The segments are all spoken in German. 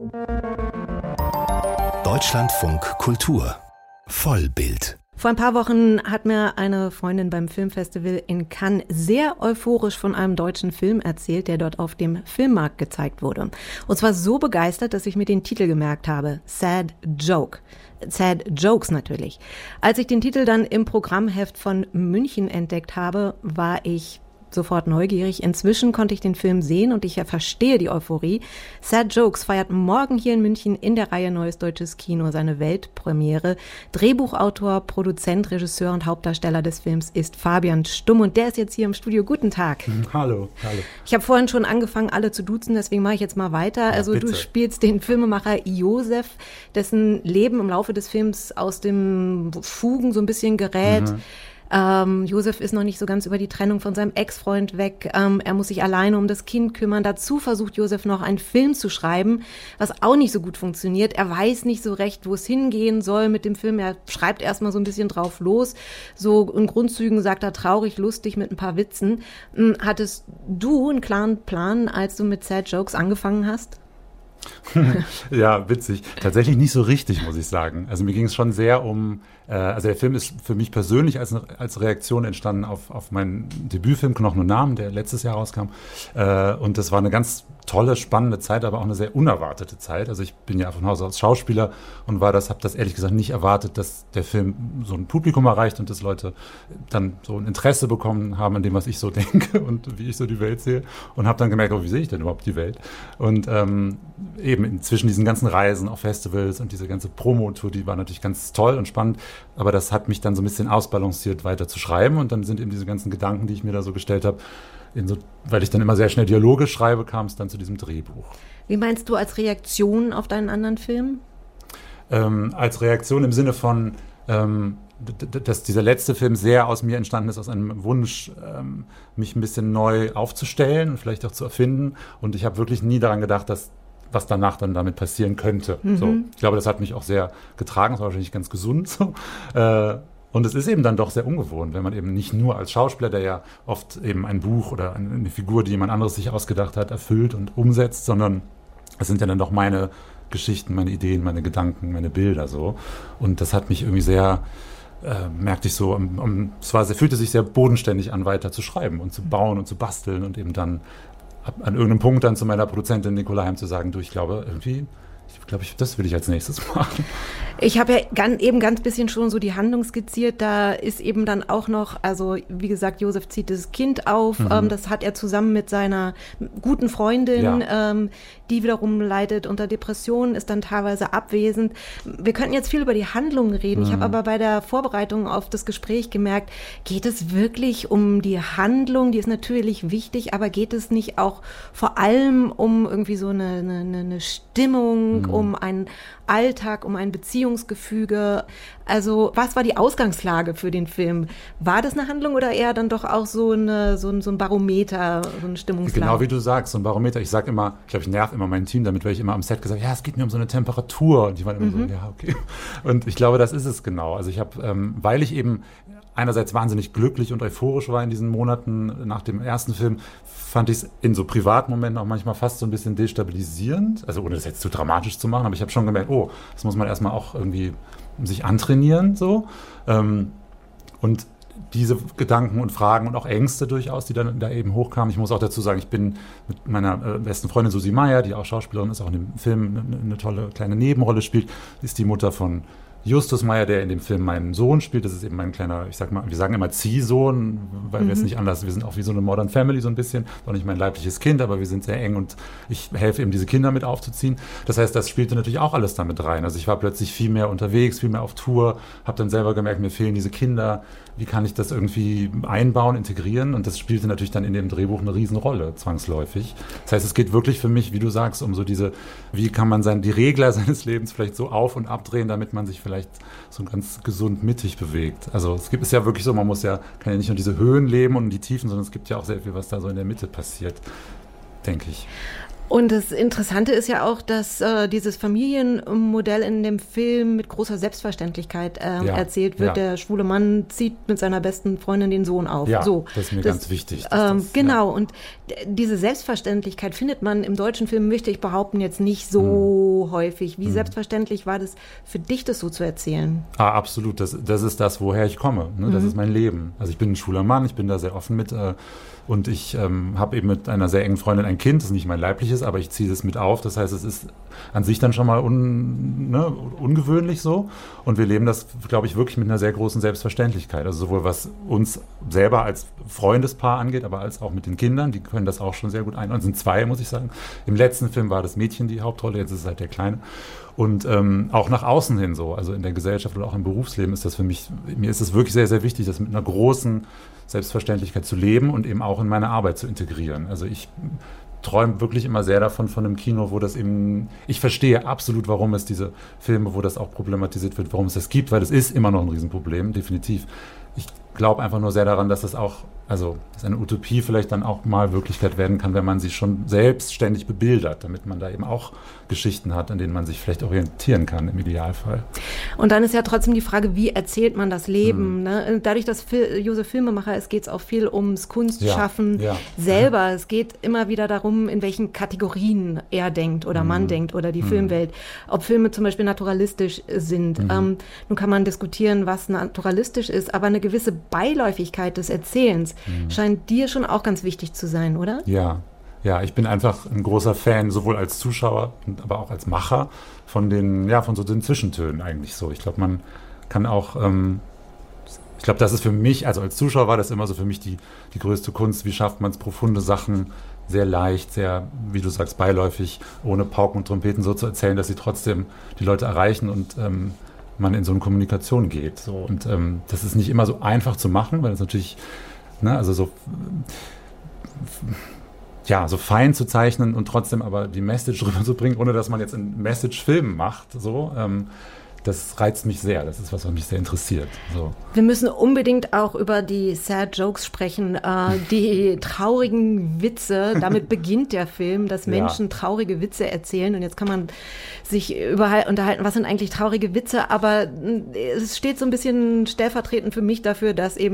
Deutschlandfunk Kultur Vollbild. Vor ein paar Wochen hat mir eine Freundin beim Filmfestival in Cannes sehr euphorisch von einem deutschen Film erzählt, der dort auf dem Filmmarkt gezeigt wurde. Und zwar so begeistert, dass ich mir den Titel gemerkt habe. Sad Joke. Sad Jokes natürlich. Als ich den Titel dann im Programmheft von München entdeckt habe, war ich sofort neugierig. Inzwischen konnte ich den Film sehen und ich verstehe die Euphorie. Sad Jokes feiert morgen hier in München in der Reihe Neues Deutsches Kino seine Weltpremiere. Drehbuchautor, Produzent, Regisseur und Hauptdarsteller des Films ist Fabian Stumm und der ist jetzt hier im Studio. Guten Tag. Hallo. Ich habe vorhin schon angefangen, alle zu duzen, deswegen mache ich jetzt mal weiter. Also bitte. Du spielst den Filmemacher Josef, dessen Leben im Laufe des Films aus dem Fugen so ein bisschen gerät. Josef ist noch nicht so ganz über die Trennung von seinem Ex-Freund weg. Er muss sich alleine um das Kind kümmern. Dazu versucht Josef noch einen Film zu schreiben, was auch nicht so gut funktioniert. Er weiß nicht so recht, wo es hingehen soll mit dem Film. Er schreibt erstmal so ein bisschen drauf los. So in Grundzügen sagt er traurig, lustig mit ein paar Witzen. Hattest du einen klaren Plan, als du mit Sad Jokes angefangen hast? Ja, witzig. Tatsächlich nicht so richtig, muss ich sagen. Also mir ging es schon sehr um, also der Film ist für mich persönlich als Reaktion entstanden auf meinen Debütfilm Knochen und Namen, der letztes Jahr rauskam. Und das war eine ganz tolle, spannende Zeit, aber auch eine sehr unerwartete Zeit. Also ich bin ja von Hause aus Schauspieler und habe das ehrlich gesagt nicht erwartet, dass der Film so ein Publikum erreicht und dass Leute dann so ein Interesse bekommen haben an dem, was ich so denke und wie ich so die Welt sehe. Und habe dann gemerkt, oh, wie sehe ich denn überhaupt die Welt? Und eben zwischen diesen ganzen Reisen auf Festivals und diese ganze Promo-Tour, die war natürlich ganz toll und spannend, aber das hat mich dann so ein bisschen ausbalanciert, weiter zu schreiben und dann sind eben diese ganzen Gedanken, die ich mir da so gestellt habe, weil ich dann immer sehr schnell Dialoge schreibe, kam es dann zu diesem Drehbuch. Wie meinst du als Reaktion auf deinen anderen Film? Als Reaktion im Sinne von, dass dieser letzte Film sehr aus mir entstanden ist, aus einem Wunsch, mich ein bisschen neu aufzustellen und vielleicht auch zu erfinden. Und ich habe wirklich nie daran gedacht, was danach dann damit passieren könnte. So, ich glaube, das hat mich auch sehr getragen, das war wahrscheinlich ganz gesund. So. Und es ist eben dann doch sehr ungewohnt, wenn man eben nicht nur als Schauspieler, der ja oft eben ein Buch oder eine Figur, die jemand anderes sich ausgedacht hat, erfüllt und umsetzt, sondern es sind ja dann doch meine Geschichten, meine Ideen, meine Gedanken, meine Bilder so. Und das hat mich irgendwie sehr, merkte ich so, fühlte sich sehr bodenständig an, weiter zu schreiben und zu bauen und zu basteln und eben dann an irgendeinem Punkt dann zu meiner Produzentin Nicola Heim zu sagen, du, ich glaube, das will ich als nächstes machen. Ich habe ja eben ganz bisschen schon so die Handlung skizziert. Da ist eben dann auch noch, also wie gesagt, Josef zieht das Kind auf. Das hat er zusammen mit seiner guten Freundin, die wiederum leidet unter Depressionen, ist dann teilweise abwesend. Wir könnten jetzt viel über die Handlung reden. Ich habe aber bei der Vorbereitung auf das Gespräch gemerkt, geht es wirklich um die Handlung? Die ist natürlich wichtig, aber geht es nicht auch vor allem um irgendwie so eine Stimmung, um einen Alltag, um ein Beziehungsgefüge? Also was war die Ausgangslage für den Film? War das eine Handlung oder eher dann doch auch so ein Barometer, so eine Stimmungslage? Genau wie du sagst, so ein Barometer. Ich sage immer, ich nerv immer mein Team damit, weil ich immer am Set gesagt habe, ja, es geht mir um so eine Temperatur. Und die waren immer so, ja, okay. Und ich glaube, das ist es genau. Also ich habe, weil ich eben einerseits wahnsinnig glücklich und euphorisch war in diesen Monaten nach dem ersten Film, fand ich es in so Privatmomenten auch manchmal fast so ein bisschen destabilisierend. Also ohne das jetzt zu dramatisch zu machen, aber ich habe schon gemerkt, oh, das muss man erstmal auch irgendwie sich antrainieren. So. Und diese Gedanken und Fragen und auch Ängste durchaus, die dann da eben hochkamen. Ich muss auch dazu sagen, ich bin mit meiner besten Freundin Susi Meyer, die auch Schauspielerin ist, auch in dem Film eine tolle kleine Nebenrolle spielt, ist die Mutter von Justus Meyer, der in dem Film meinen Sohn spielt. Das ist eben mein kleiner, wir sagen immer Ziehsohn, weil wir es nicht anders, wir sind auch wie so eine Modern Family so ein bisschen, auch nicht mein leibliches Kind, aber wir sind sehr eng und ich helfe eben diese Kinder mit aufzuziehen. Das heißt, das spielte natürlich auch alles damit rein. Also ich war plötzlich viel mehr unterwegs, viel mehr auf Tour, habe dann selber gemerkt, mir fehlen diese Kinder, wie kann ich das irgendwie einbauen, integrieren? Und das spielte natürlich dann in dem Drehbuch eine Riesenrolle, zwangsläufig. Das heißt, es geht wirklich für mich, wie du sagst, um so wie kann man die Regler seines Lebens vielleicht so auf- und abdrehen, damit man sich vielleicht so ganz gesund mittig bewegt. Also es ja wirklich so, kann ja nicht nur diese Höhen leben und die Tiefen, sondern es gibt ja auch sehr viel, was da so in der Mitte passiert, denke ich. Und das Interessante ist ja auch, dass dieses Familienmodell in dem Film mit großer Selbstverständlichkeit erzählt wird. Ja. Der schwule Mann zieht mit seiner besten Freundin den Sohn auf. Ja, das ist mir ganz wichtig. Genau, und diese Selbstverständlichkeit findet man im deutschen Film, möchte ich behaupten, jetzt nicht so häufig. Wie selbstverständlich war das für dich, das so zu erzählen? Absolut, das ist das, woher ich komme. Ne? Das ist mein Leben. Also ich bin ein schwuler Mann, ich bin da sehr offen mit und ich habe eben mit einer sehr engen Freundin ein Kind, das ist nicht mein leibliches, aber ich ziehe das mit auf. Das heißt, es ist an sich dann schon mal ungewöhnlich so. Und wir leben das, glaube ich, wirklich mit einer sehr großen Selbstverständlichkeit. Also sowohl was uns selber als Freundespaar angeht, aber als auch mit den Kindern. Die können das auch schon sehr gut einordnen. Es sind 2, muss ich sagen. Im letzten Film war das Mädchen die Hauptrolle, jetzt ist es halt der Kleine. Und auch nach außen hin so, also in der Gesellschaft oder auch im Berufsleben ist das für mich, mir ist es wirklich sehr, sehr wichtig, das mit einer großen Selbstverständlichkeit zu leben und eben auch in meine Arbeit zu integrieren. Also ich träume wirklich immer sehr davon, von einem Kino, wo das eben, ich verstehe absolut, warum es diese Filme, wo das auch problematisiert wird, warum es das gibt, weil es ist immer noch ein Riesenproblem, definitiv. Ich glaube einfach nur sehr daran, dass es auch, also dass eine Utopie vielleicht dann auch mal Wirklichkeit werden kann, wenn man sie schon selbstständig bebildert, damit man da eben auch Geschichten hat, an denen man sich vielleicht orientieren kann im Idealfall. Und dann ist ja trotzdem die Frage, wie erzählt man das Leben? Ne? Dadurch, dass Josef Filmemacher ist, geht es auch viel ums Kunstschaffen selber. Es geht immer wieder darum, in welchen Kategorien er denkt oder man denkt oder die Filmwelt. Ob Filme zum Beispiel naturalistisch sind. Nun kann man diskutieren, was naturalistisch ist, aber eine gewisse Beiläufigkeit des Erzählens scheint dir schon auch ganz wichtig zu sein, oder? Ja, ich bin einfach ein großer Fan, sowohl als Zuschauer, aber auch als Macher von so den Zwischentönen eigentlich so. Ich glaube, man kann auch, ich glaube, das ist für mich, also als Zuschauer war das immer so für mich die größte Kunst. Wie schafft man es, profunde Sachen sehr leicht, sehr, wie du sagst, beiläufig, ohne Pauken und Trompeten so zu erzählen, dass sie trotzdem die Leute erreichen und man in so eine Kommunikation geht. So. Und das ist nicht immer so einfach zu machen, weil es natürlich, so fein zu zeichnen und trotzdem aber die Message rüberzubringen, ohne dass man jetzt einen Message-Film macht. So, das reizt mich sehr. Das ist was mich sehr interessiert. So. Wir müssen unbedingt auch über die Sad Jokes sprechen, die traurigen Witze. Damit beginnt der Film, dass Menschen traurige Witze erzählen. Und jetzt kann man sich unterhalten, was sind eigentlich traurige Witze. Aber es steht so ein bisschen stellvertretend für mich dafür, dass eben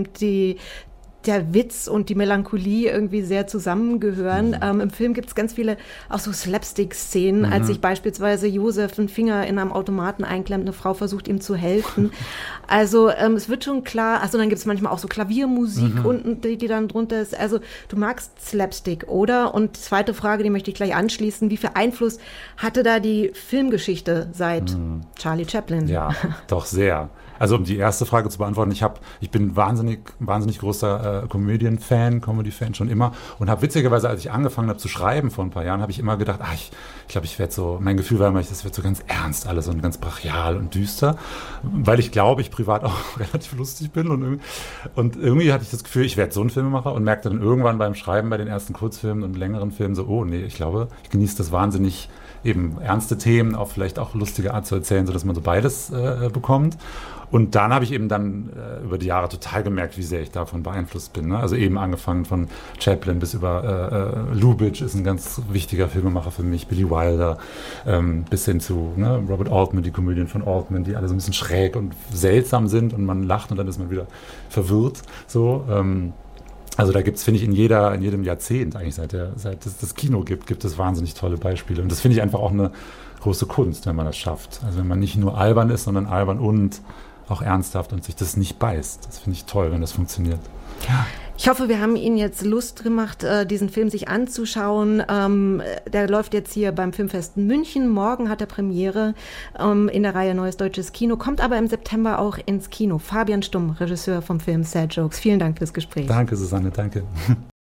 der Witz und die Melancholie irgendwie sehr zusammengehören. Im Film gibt es ganz viele auch so Slapstick-Szenen, als sich beispielsweise Josef einen Finger in einem Automaten einklemmt, eine Frau versucht ihm zu helfen. Also es wird schon klar, also dann gibt es manchmal auch so Klaviermusik unten, die dann drunter ist. Also du magst Slapstick, oder? Und zweite Frage, die möchte ich gleich anschließen. Wie viel Einfluss hatte da die Filmgeschichte seit Charlie Chaplin? Ja, doch sehr. Also um die erste Frage zu beantworten, ich bin wahnsinnig großer Comedy-Fan schon immer und habe witzigerweise, als ich angefangen habe zu schreiben vor ein paar Jahren, habe ich immer gedacht, ich glaube, ich werde so, mein Gefühl war immer, das wird so ganz ernst alles und ganz brachial und düster, weil ich glaube, ich privat auch relativ lustig bin und irgendwie hatte ich das Gefühl, ich werde so ein Filmemacher und merkte dann irgendwann beim Schreiben bei den ersten Kurzfilmen und längeren Filmen so, oh nee, ich glaube, ich genieße das wahnsinnig, eben ernste Themen auf vielleicht auch lustige Art zu erzählen, sodass man so beides bekommt. Und dann habe ich eben über die Jahre total gemerkt, wie sehr ich davon beeinflusst bin. Ne? Also eben angefangen von Chaplin bis über Lubitsch ist ein ganz wichtiger Filmemacher für mich, Billy Wilder, bis hin zu Robert Altman, die Komödien von Altman, die alle so ein bisschen schräg und seltsam sind und man lacht und dann ist man wieder verwirrt. So, also da gibt es, finde ich, in jedem Jahrzehnt eigentlich, seit es das Kino gibt es wahnsinnig tolle Beispiele. Und das finde ich einfach auch eine große Kunst, wenn man das schafft. Also wenn man nicht nur albern ist, sondern albern und auch ernsthaft und sich das nicht beißt. Das finde ich toll, wenn das funktioniert. Ja. Ich hoffe, wir haben Ihnen jetzt Lust gemacht, diesen Film sich anzuschauen. Der läuft jetzt hier beim Filmfest München. Morgen hat er Premiere in der Reihe Neues Deutsches Kino, kommt aber im September auch ins Kino. Fabian Stumm, Regisseur vom Film Sad Jokes. Vielen Dank fürs Gespräch. Danke, Susanne, danke.